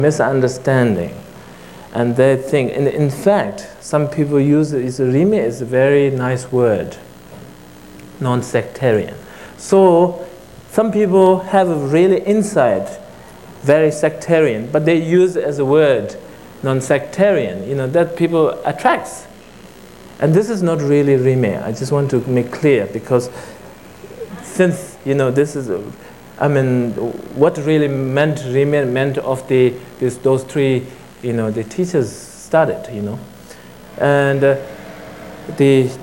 misunderstanding. And they think, and in fact, some people use it, rime is a very nice word, non-sectarian. So some people have a really insight, very sectarian, but they use it as a word, non-sectarian, that people attracts. And this is not really rime. I just want to make clear, because since, this is, what really meant rime meant of those three, the teachers started, and the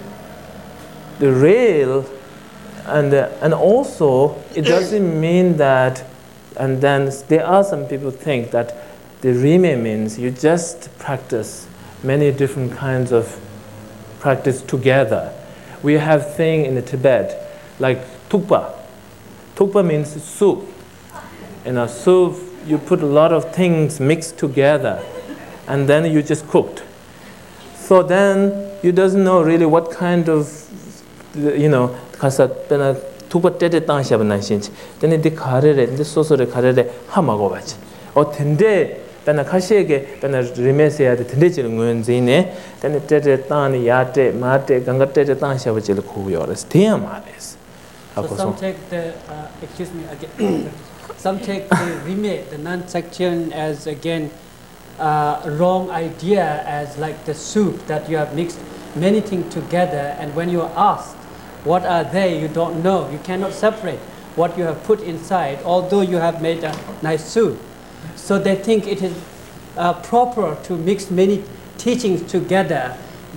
real, and also it doesn't mean that, and then there are some people think that the rime means you just practice many different kinds of practice together. We have thing in the Tibet like tukpa. Tukpa means soup. In a soup, you put a lot of things mixed together, and then you just cooked. So then you doesn't know really what kind of, kasa pena tukpa tete tang shabu na shinchi. Then the karere, the sosore karere hamago bachi. O tende pena kashege pena rimese ya de tende chil nguyen zine. Then tete tang yate mate ganga tete tang shabu chil kuyores. Tiya mares. So some take the, excuse me again, some take the rime, the non-sectarian, as again wrong idea, as like the soup that you have mixed many things together, and when you are asked what are they, you don't know, you cannot separate what you have put inside, although you have made a nice soup. So they think it is proper to mix many teachings together,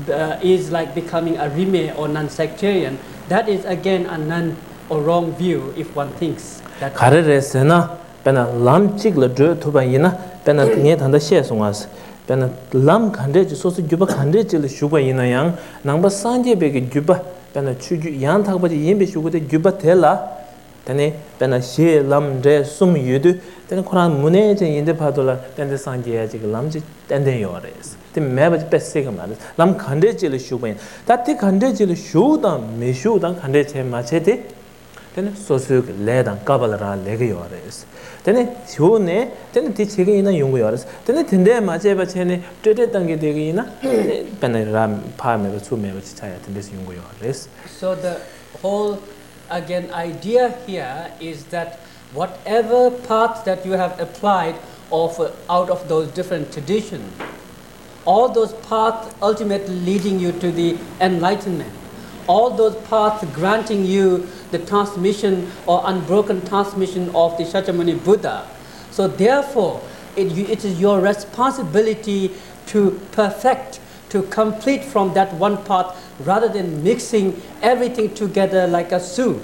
is like becoming a rime or non-sectarian. That is again a non or wrong view if one thinks that. Kareresena pena lam chigla dro thoba yina pena nge thanda she songas pena lam khande ji sosu juba khande chil shuba yina yang nangba sanje be juba pena chuju yang thagba ji yembe shugo de juba thela tane pena she lam de sum yudu tane khoran mune je yinde phadola tande sanje ya ji lam ji tande yores te meba ji pesse ga mares lam khande chil shuba yin tate khande chil shuda me shuda khande che ma che de then sosu ledan kabalara legayores. Then shone, then teaching yunguores. Then tende majeba chene, treated tangi degina, peneram palme two members in this yunguores. So the whole again idea here is that whatever path that you have applied out of those different traditions, all those paths ultimately leading you to the enlightenment. All those paths granting you the transmission or unbroken transmission of the Shakyamuni Buddha. So therefore, it is your responsibility to perfect, to complete from that one path, rather than mixing everything together like a soup.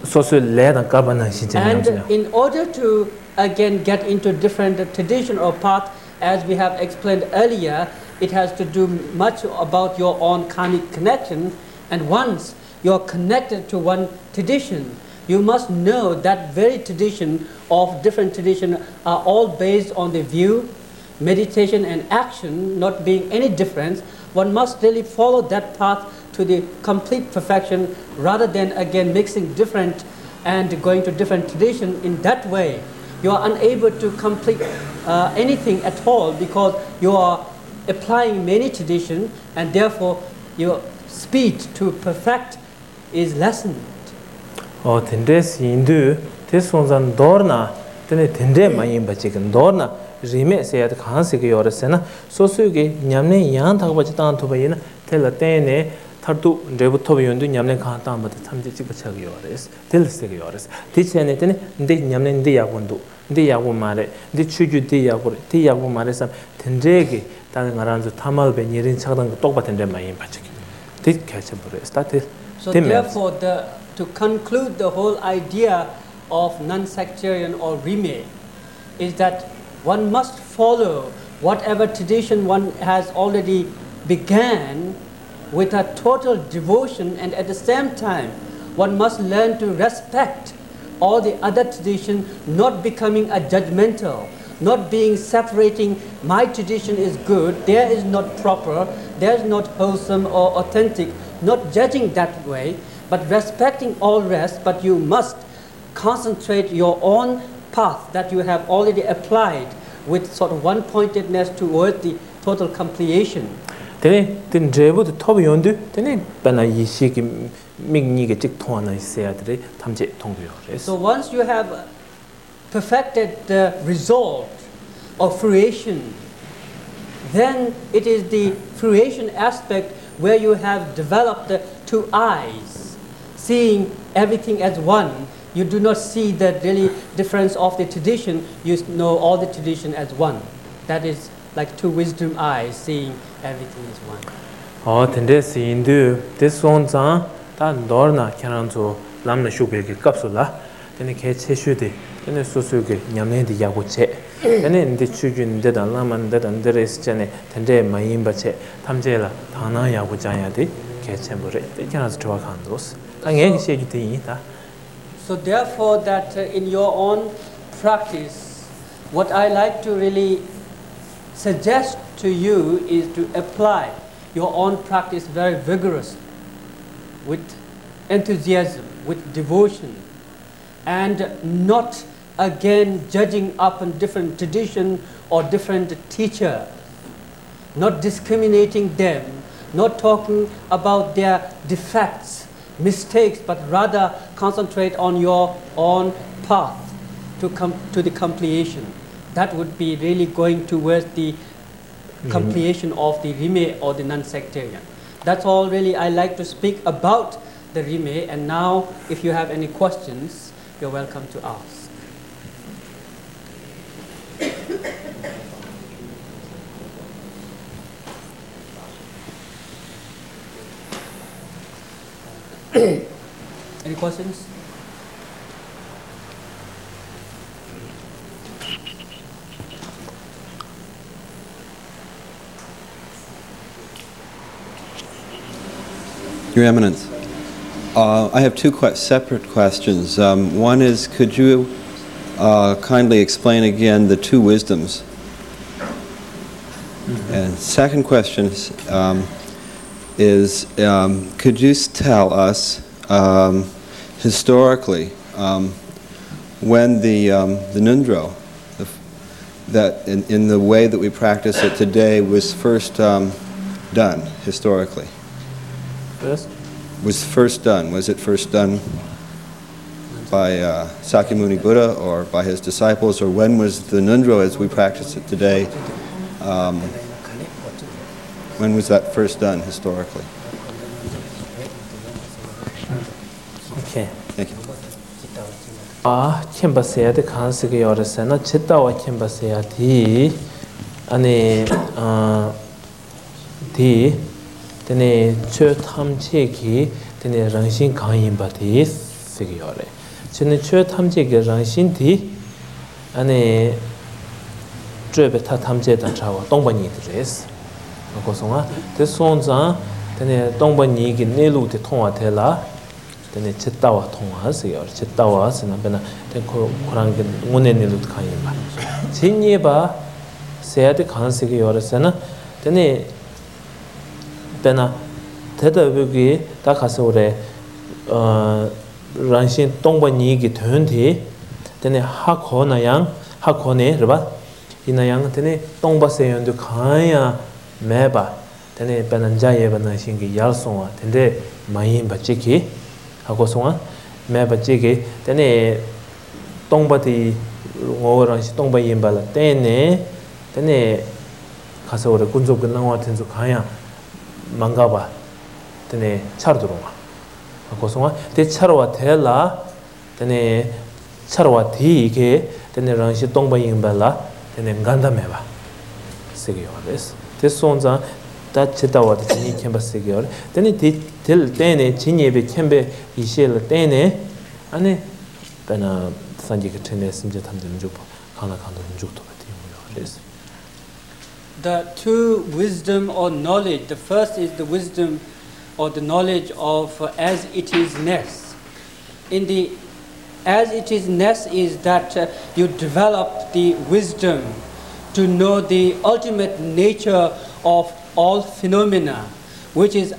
And in order to again get into different tradition or path, as we have explained earlier, it has to do much about your own karmic connection. And once you're connected to one tradition, you must know that very tradition of different tradition are all based on the view, meditation and action not being any difference. One must really follow that path to the complete perfection, rather than again mixing different and going to different tradition. In that way, you are unable to complete anything at all, because you are applying many traditions, and therefore your speed to perfect is lessened. Oh, tendes indu tesonzan dorna tene tende mayin bachikan dorna rime seyat khan se ge yoresena sosu ge nyamne yan thagba chitan thoba yena tela tene thartu rebu thoba yondu nyamne khan ta mate thamje chi bacha ge yores tel se ge yores tichene tene nde nyamne nde yagondu nde yago mare nde chuju de yago te yago mare sam tende ge ta ngaranzu thamal be nyirin chagdan tokba tende mayin bachik tit khacha bure started. So therefore, to conclude the whole idea of non-sectarian or rime is that one must follow whatever tradition one has already began with a total devotion, and at the same time one must learn to respect all the other tradition, not becoming a judgmental, not being separating my tradition is good, there is not proper, there is not wholesome or authentic, not judging that way, but respecting all rest. But you must concentrate your own path that you have already applied with sort of one-pointedness toward the total completion. Then drive the top yondu, then bana yishiki migni get tona seatri, tamje tongu. So once you have perfected the result of fruition, then it is the fruition aspect where you have developed the two eyes, seeing everything as one. You do not see the really difference of the tradition, you know all the tradition as one. That is like two wisdom eyes, seeing everything as one. Oh, then this Hindu, this one's that Dorna Karanzo, Lamna Shubeki Capsula, then the catch Shudi, then the Susuki, Yamedi Yaguche, then in the children did a laman that and there is Jenny, Tende Mayimbache, Tamjela, Tana Yagujayadi, Ketchembure, they cannot draw candles. Again, she did. So therefore that in your own practice, what I like to really suggest to you is to apply your own practice very vigorously, with enthusiasm, with devotion, and not again judging upon different tradition or different teacher, not discriminating them, not talking about their defects, mistakes, but rather concentrate on your own path to come to the completion. That would be really going towards the completion of the Rime or the non-sectarian. That's all really I like to speak about the Rime, and now if you have any questions, you're welcome to ask. Any questions? Your Eminence, I have two separate questions. One is, could you kindly explain again the two wisdoms? And second question is, could you tell us historically when the Nundro, that in the way that we practice it today, was first done historically? Was it first done by Sakyamuni Buddha or by his disciples, or when was the Nundro as we practice it today? When was that first done historically? Okay. Thank you. Chembasea the Kansiki or the Sena Chitawa Chembasea tea, tea. Then chö tham cheki, then rangshin kain bati sigiore. Chen chö tham cheki rangshin ti, ane chöbe ta tham che ta chawa dongbani dress. Gosonga, the sonza, then dongbani gi nelu te tonga tela, then chetawa tonga sigiore, chetawa sinabena, then korang ngune nelu kain ba. Chinye ba, sea de kansigi or sena, then Bena Teta Bugi, Takasore, Ranshin Tongbani gi Tunti, then Hakona Yang, Hakone, Riba, Inayang, then Tongba Sayon du Kaya Meba, then Benanjaya Banashingi Yalsonga, then Mayin Bachiki, Hakosonga, Meba Jiki, then Tongbati Orange Tongba Yimbala, then Kasore Kunzo Ganawa Tenzu Kaya. Mangaba, then Chardruma. Akosoma, the Charwa Tela, then Charwa Tige, then Ranshi Tongba Yimbella, then Ganda Meva. Sigures. This songs are that Chitawa, the Chini Kemba Sigur, then it did till Dene, Chini Kembe, Ishel Dene, and then Sanjika Tenes and Jetam Jupa, Kanakanda and Juto. The two wisdom or knowledge. The first is the wisdom or the knowledge of as it is-ness. In the as it is-ness is that you develop the wisdom to know the ultimate nature of all phenomena, which is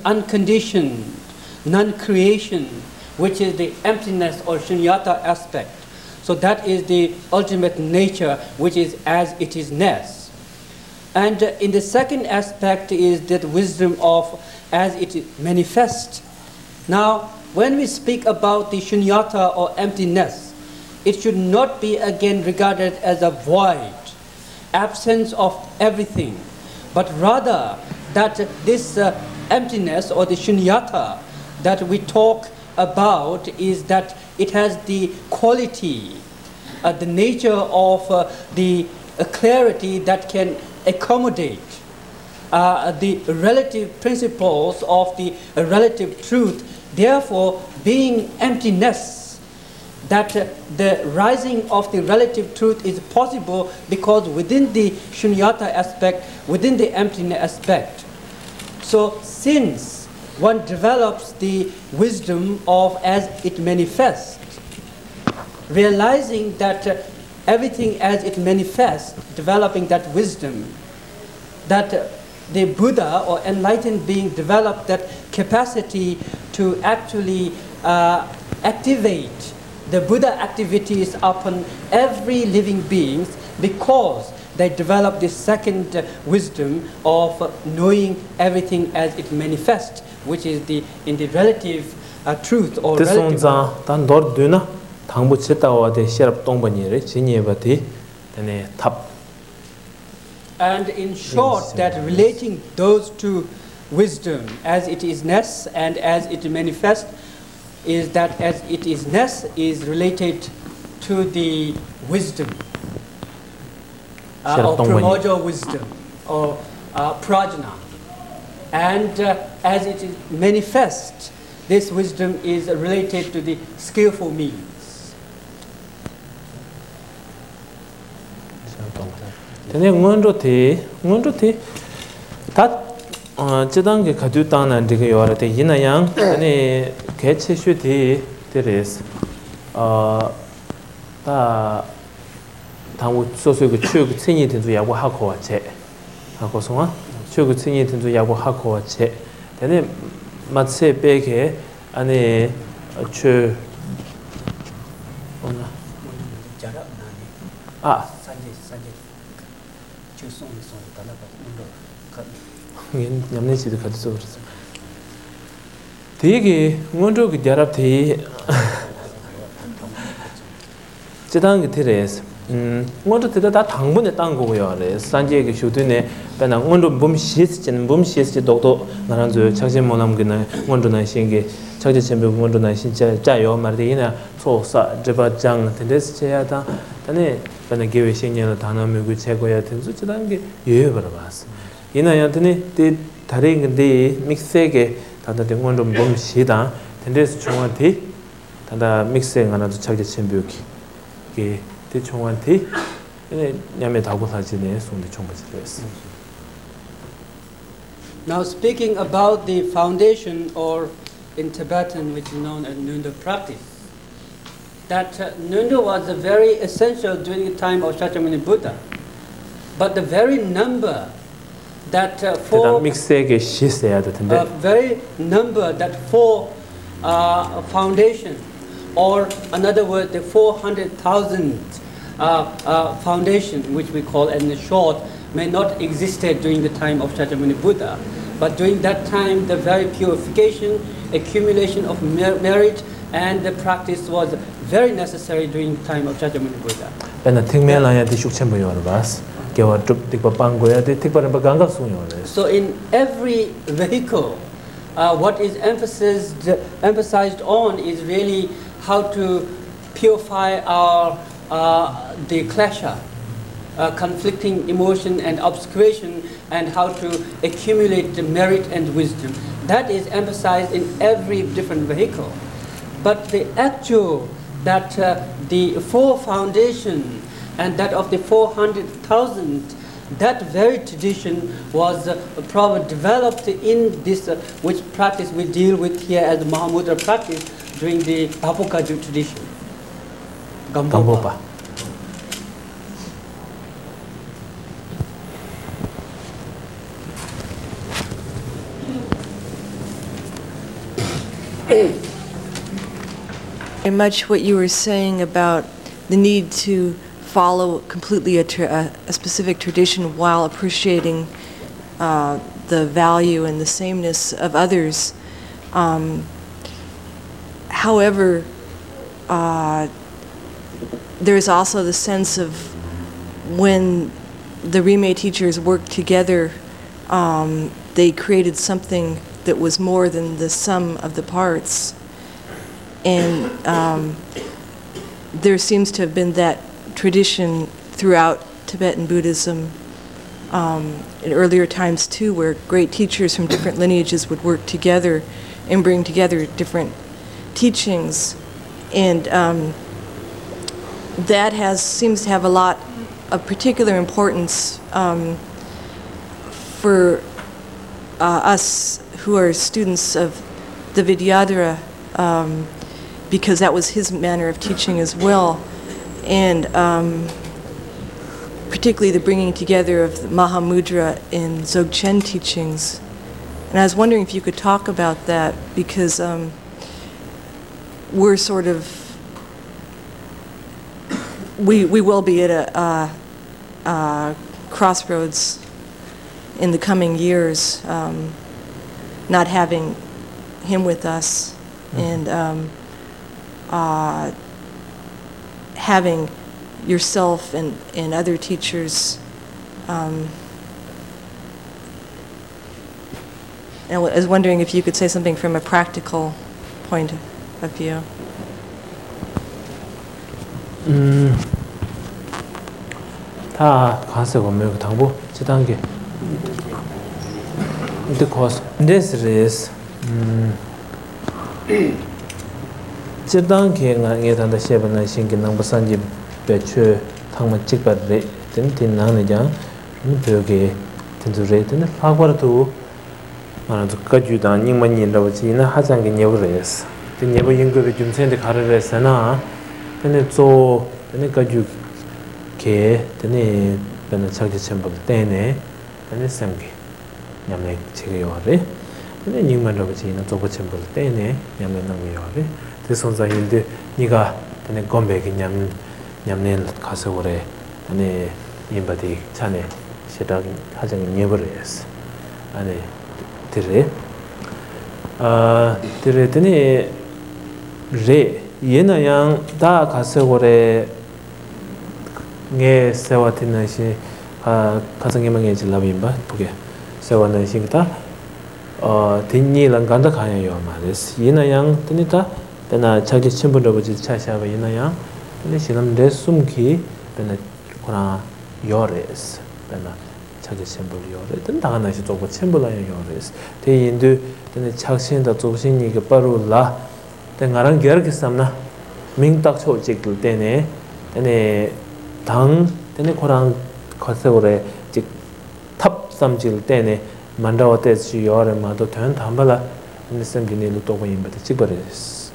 unconditioned, non-creation, which is the emptiness or shunyata aspect. So that is the ultimate nature, which is as it is-ness. And in the second aspect is that wisdom of as it is manifest. Now, when we speak about the shunyata or emptiness, it should not be again regarded as a void, absence of everything, but rather that this emptiness or the shunyata that we talk about is that it has the quality, the nature of the clarity that can accommodate the relative principles of the relative truth. Therefore, being emptiness, that the rising of the relative truth is possible because within the shunyata aspect, within the emptiness aspect. So since one develops the wisdom of as it manifests, realizing that everything as it manifests, developing that wisdom, that the Buddha or enlightened being developed that capacity to actually activate the Buddha activities upon every living being because they develop this second wisdom of knowing everything as it manifests, which is in the relative truth or relative. And in short, that relating those two wisdom as it is-ness and as it manifests is that as it is-ness is related to the wisdom or primordial wisdom or prajna. And as it is manifest, this wisdom is related to the skillful means. Tene ngonroti tat chidang ke khadu tang nan dige yore te yin yang tene geche shu di deres ta 당고 소소 그 추구 챙이 된도 야고 하고 제 하고 송아 추구 챙이 된도 야고 하고 제 되네 맞세 빼게 안에 추 오나 아 산제 추송 달라가 문도 냠내지도 가지고 그랬어 되게 먼저 그 자랍 대 지당 그래서 먼저 다 당분에 딴 거고요. 산지의 쇼드네 배나 먼저 몸시스진 독도 나랑 저 작전 모남기는 먼저는 신게 작전 전부 먼저는 진짜 자요 말이나 소사 저바장 텐데스체야다 근데 배나 기회 신년의 단어미고 최고야 된수 지단 게 예외 벌어봤어. 이나한테네 대 다른 근데 믹스에게 다들 먼저 몸시다 텐데스 중앙한테 다다 믹스에 하나도 작전 전부기 게 대충한테 냠에 다고 사진에 손대 총부지됐어. Now speaking about the foundation or in Tibetan which is known as Nunda practice, that Nunda was very essential during the time of Shakyamuni Buddha. But the very number that four very number that four foundation, or another word, the 400,000 foundation, which we call in short, may not existed during the time of Shakyamuni Buddha. But during that time, the very purification, accumulation of merit, and the practice was very necessary during the time of Shakyamuni Buddha. So in every vehicle, what is emphasized on is really how to purify our the klesha, conflicting emotion and obscuration, and how to accumulate the merit and wisdom. That is emphasized in every different vehicle. But the actual, that the four foundation and that of the 400,000, that very tradition was probably developed in this, which practice we deal with here as the Mahamudra practice during the Bapokaju tradition. Gambopa. Very much what you were saying about the need to follow completely a specific tradition while appreciating the value and the sameness of others. However, there's also the sense of when the Rime teachers worked together, they created something that was more than the sum of the parts. And there seems to have been that tradition throughout Tibetan Buddhism in earlier times too, where great teachers from different lineages would work together and bring together different teachings. And that seems to have a lot of particular importance for us who are students of the Vidyadhara, because that was his manner of teaching as well. And particularly the bringing together of the Mahamudra and Dzogchen teachings. And I was wondering if you could talk about that, because we're sort of, we will be at a crossroads in the coming years, not having him with us, and having yourself and other teachers. And I was wondering if you could say something from a practical point of view. 다 가서고 매우 당부 지단계. Because this is 지단계 nga 단다 셰바나 신기 넘버 산지 배추 당만 찍바래 된 나는자 벽에 된주레든 파고라도 만아도 가주다 닝만인다고 지나 하장게 녀버레스 된 녀버 연구를 좀 센데 가르레스나 근데 또 근데 가주 게 되네 변은 자기 전부 때네 근데 생게 냠내 제가 요래 근데 닝만다고 지나 또 전부 때네 냠내 너무 요래 대선자인데 네가 되네 건배기 냠내 가서 그래 아니 임바디 차네 시작 하장이 녀버레스 아니 들에 들에더니 레 얘나양 다 가서 그래 게 세와티는 시 가정에만 질라빈바 보게 세와는 시다 딘니랑 간다 가야요 말이스 얘나양 뜨니다 배나 자기 친구들하고 차샤바 얘나양 근데 지금 내 숨기 배나 코나 요레스 배나 자기 친구 요레 든 다가나시 또 친구라요 요레스 대인도 근데 착신다 조신이 그 빠루라 내가랑 겨렇게 삼나 민딱 초직들 때네 근데 당 때네 코랑 거세고래 직탑 삼질 때네 만다와 때지 요레마도 된 담발라 근데 샘기네로 또 보임부터 찍버레스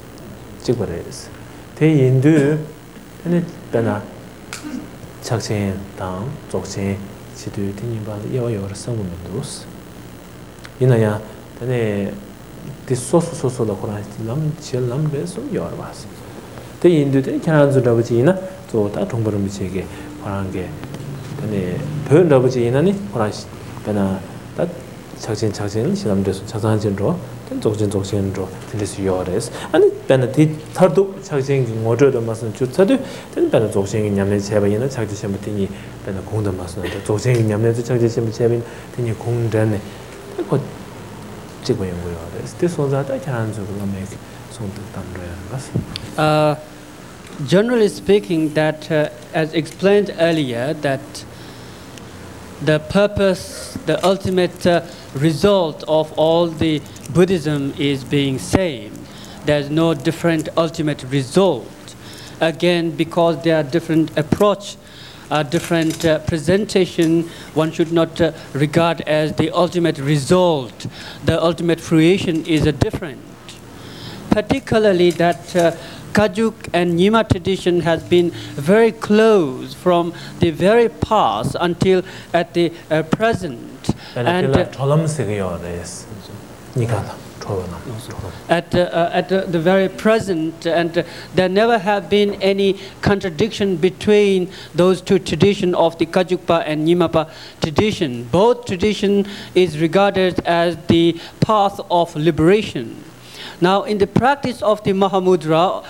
대인도 근데 배나 착신 당 조신 지도 되니발 요요를 성문도스 이나야 근데 디소소소소도 코라스람 칠람 베소 요르바스 대인도들 캐나즈라버지나 또다 동버름 미치게 코란게 근데 별러버지나니 코라시 배나 다 착신 시람데서 자산진로 독진로 들리스 요레스 아니 배나 디 터도 착신 모저도 마슨 주차도 된 배나 독신이 냠내 제바이나 착지심부터니 배나 공도 마슨 독신이 냠내도 착지심 제바인 되니 공전에 그 지고 연구요. This was that I can make something. Generally speaking, that as explained earlier, that the purpose, the ultimate result of all the Buddhism is being same. There's no different ultimate result. Again, because there are different approach, different presentation, one should not regard as the ultimate result. The ultimate fruition is a different. Particularly that Kajuk and Nyima tradition has been very close from the very past until at the present. And at the very present, and there never have been any contradiction between those two traditions of the Kajukpa and Nyingmapa tradition. Both tradition is regarded as the path of liberation. Now, in the practice of the Mahamudra,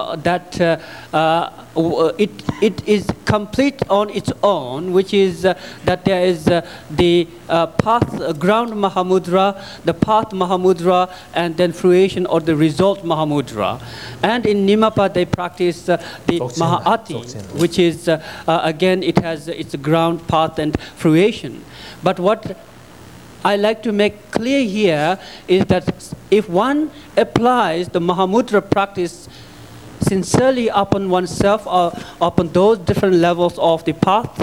it is complete on its own, which is that there is the path, ground Mahamudra, the path Mahamudra, and then fruition or the result Mahamudra. And in Nyingmapa, they practice the Mahaati, which is, again, it has its ground, path, and fruition. But what I like to make clear here is that if one applies the Mahamudra practice sincerely upon oneself or upon those different levels of the path,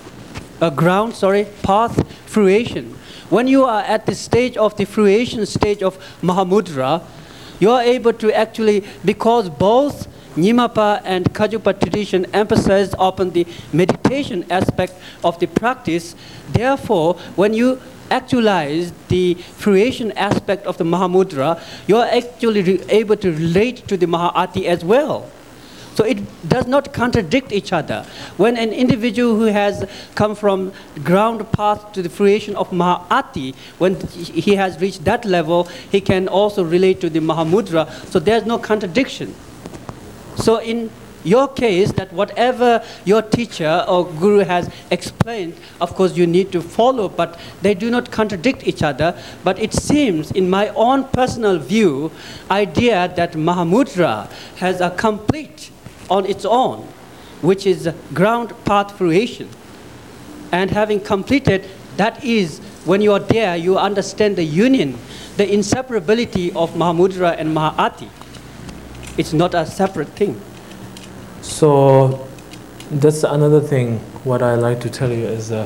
path, fruition. When you are at the stage of the fruition stage of Mahamudra, you are able to actually, because both Nyingmapa and Kajukpa tradition emphasize upon the meditation aspect of the practice, therefore, when you actualize the fruition aspect of the Mahamudra, you are actually able to relate to the Mahaati as well. So it does not contradict each other. When an individual who has come from ground path to the fruition of Mahaati, when he has reached that level, he can also relate to the Mahamudra. So there's no contradiction. So in your case, that whatever your teacher or guru has explained, of course you need to follow, but they do not contradict each other. But it seems, in my own personal view, idea that Mahamudra has a complete on its own, which is ground path fruition. And having completed, that is, when you are there, you understand the union, the inseparability of Mahamudra and Mahaati. It's not a separate thing. So that's another thing. What I like to tell you is,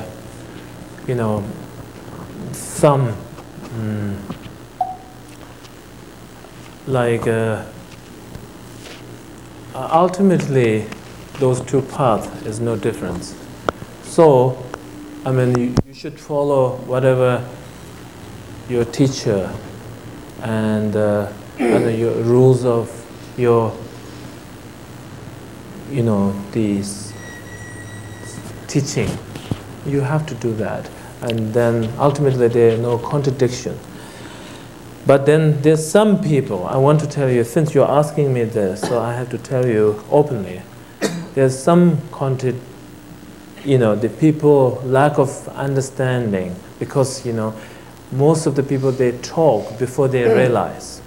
some ultimately those two paths is no difference. So, I mean, you should follow whatever your teacher and your rules of your these teaching. You have to do that, and then ultimately there is no contradiction. But then there's some people, I want to tell you, since you're asking me this, so I have to tell you openly, there's some the people lack of understanding, because most of the people, they talk before they realize.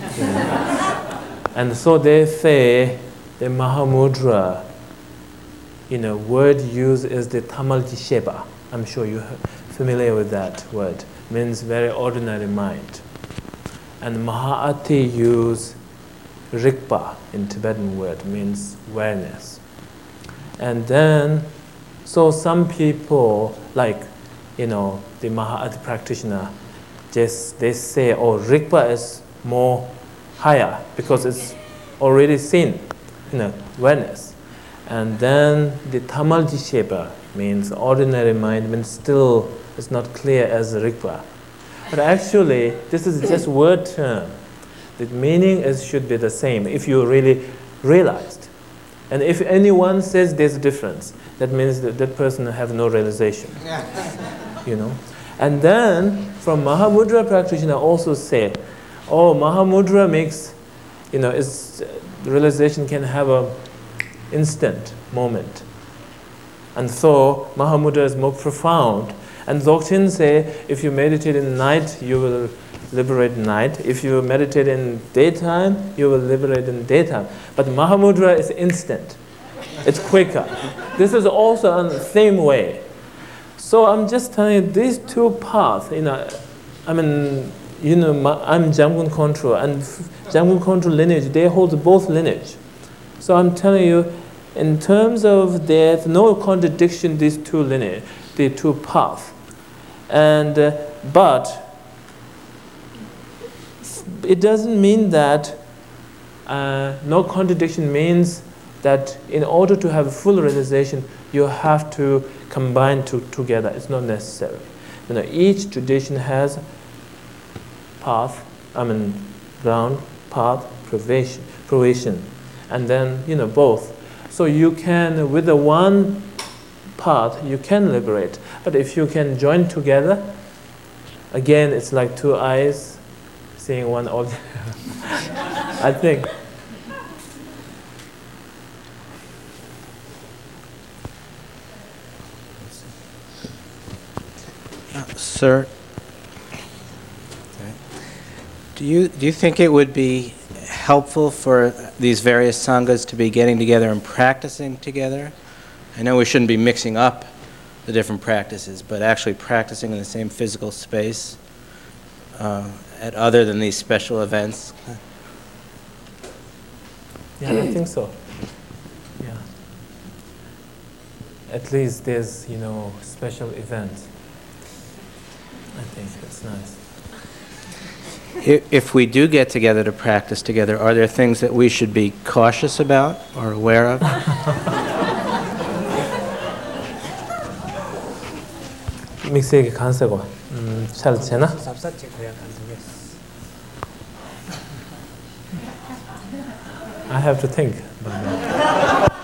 And so they say the Mahamudra, word used is the Tamal-ji-sheba. I'm sure you're familiar with that word. Means very ordinary mind. And Mahaati use Rigpa in Tibetan word, means awareness. And then, so some people, like, the Mahaati practitioner, they say, oh, Rigpa is more higher because it's already seen, awareness. And then the Tamal-ji-sheba means ordinary mind, means still it's not clear as Rigpa. But actually, this is just word term. The meaning should be the same if you really realized. And if anyone says there's a difference, that means that person has no realization. And then, from Mahamudra practitioner also say, oh, Mahamudra makes, realization can have a instant moment. And so Mahamudra is more profound. And Dzogchen say, if you meditate in night, you will liberate night. If you meditate in daytime, you will liberate in daytime. But Mahamudra is instant. It's quicker. This is also on the same way. So I'm just telling you, these two paths, I'm Jamgon Kongtrul, and Jamgon Kongtrul lineage, they hold both lineage. So I'm telling you, in terms of there's no contradiction, these two lineage, the two paths. And but it doesn't mean that no contradiction means that in order to have full realization, you have to combine two together. It's not necessary. Each tradition has path round path, provision, and then both. So you can, with the one path, you can liberate. But if you can join together, again, it's like two eyes seeing one object. I think. Sir, do you think it would be helpful for these various sanghas to be getting together and practicing together? I know we shouldn't be mixing up the different practices, but actually practicing in the same physical space at other than these special events? Yeah, I think so. Yeah. At least there's, special events. I think that's nice. If we do get together to practice together, are there things that we should be cautious about or aware of? 믹스에게 간세고 잘 되나? I have to think about that.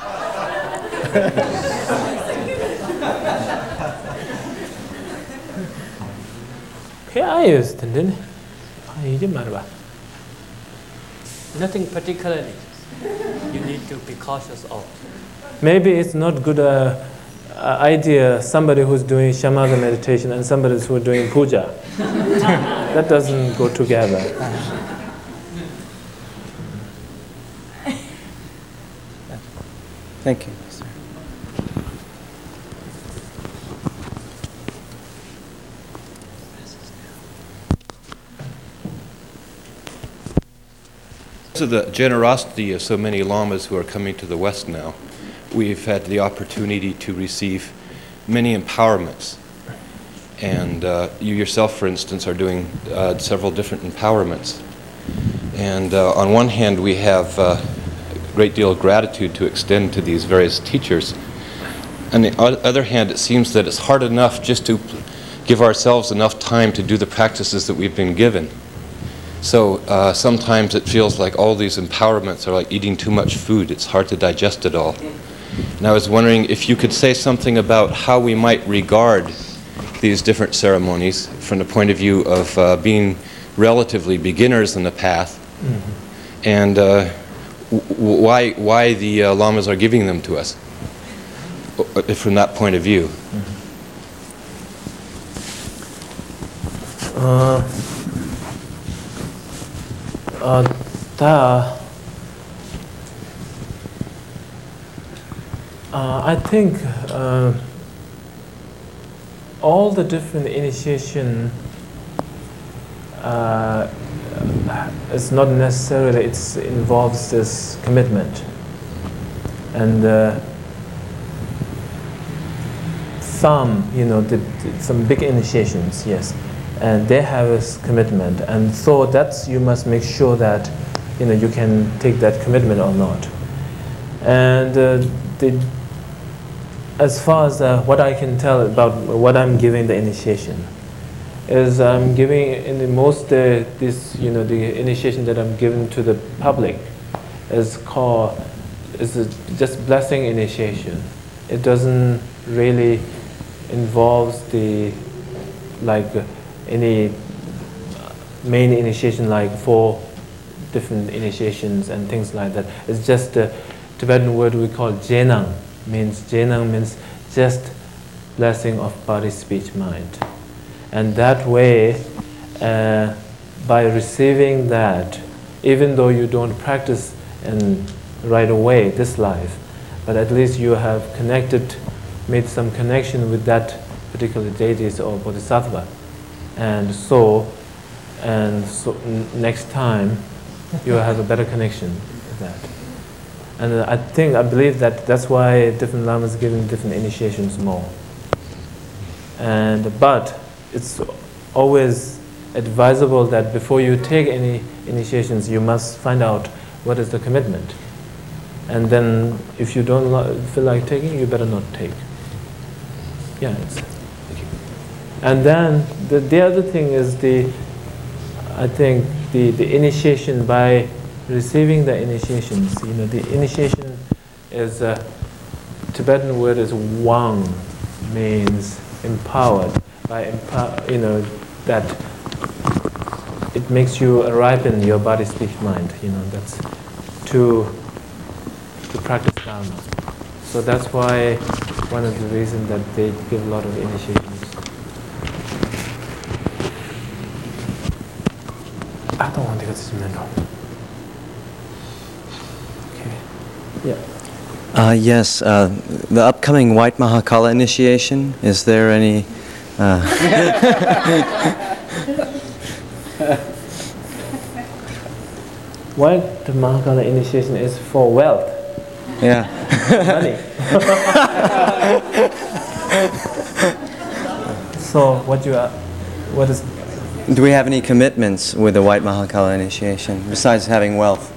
해야였을 텐데. 이제 말해봐. Nothing particularly you need to be cautious of. Maybe it's not good idea somebody who's doing shamatha meditation and somebody who's doing puja. That doesn't go together. Thank you, sir. Because of the generosity of so many lamas who are coming to the West now, we've had the opportunity to receive many empowerments. And you yourself, for instance, are doing several different empowerments. And on one hand, we have a great deal of gratitude to extend to these various teachers. On the other hand, it seems that it's hard enough just to give ourselves enough time to do the practices that we've been given. So sometimes it feels like all these empowerments are like eating too much food. It's hard to digest it all. And I was wondering if you could say something about how we might regard these different ceremonies from the point of view of being relatively beginners in the path, and why the lamas are giving them to us from that point of view. I think all the different initiation it's not necessarily it involves this commitment, and some some big initiations, yes, and they have a commitment, and so that's you must make sure that you can take that commitment or not. And as far as what I can tell about what I'm giving the initiation is I'm giving in the most the initiation that I'm giving to the public is just blessing initiation. It doesn't really involves the any main initiation like 4 different initiations and things like that. It's just a Tibetan word we call Jenang. Jenang means just blessing of body, speech, mind. And that way, by receiving that, even though you don't practice right away this life, but at least you have made some connection with that particular deities or bodhisattva. And so next time, you have a better connection with that. And I believe that's why different lamas are giving different initiations more. But it's always advisable that before you take any initiations, you must find out what is the commitment. And then if you don't feel like taking, you better not take. Yeah. And then the other thing is I think the initiation by receiving the initiations. The initiation is Tibetan word is wang, means empowered. By that it makes you ripen your body, speech, mind. That's to practice Dharma. So that's why one of the reasons that they give a lot of initiations. I don't want to go to Menro. Okay. Yeah. Yes, the upcoming White Mahakala initiation, is there any... White Mahakala initiation is for wealth. Yeah. Money. So what is... Do we have any commitments with the White Mahakala initiation, besides having wealth?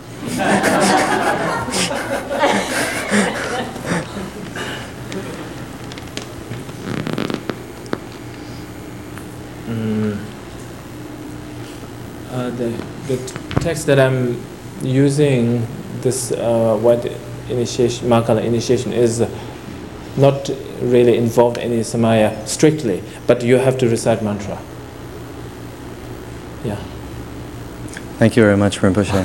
The text that I'm using, this White initiation, Mahakala initiation, is not really involved any samaya strictly, but you have to recite mantra. Yeah. Thank you very much, Rinpoche.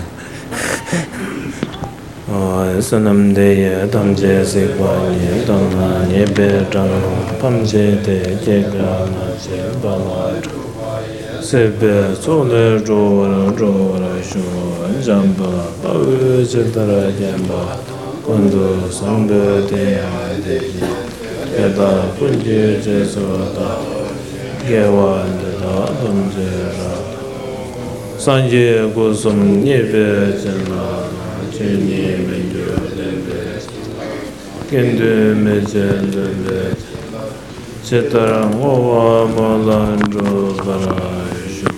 Sanam de tamje sekwa ni tamna ni be tang pamje de jega na je bala sebe sole ro shu jamba ba je dara jamba kondo sambe de de da kunje je so da gewa de da tamje ra sanje go som ni be jena Chini Mendu Lembe Kindu Mejen Lembe Chitaram Owa Molandro Barashu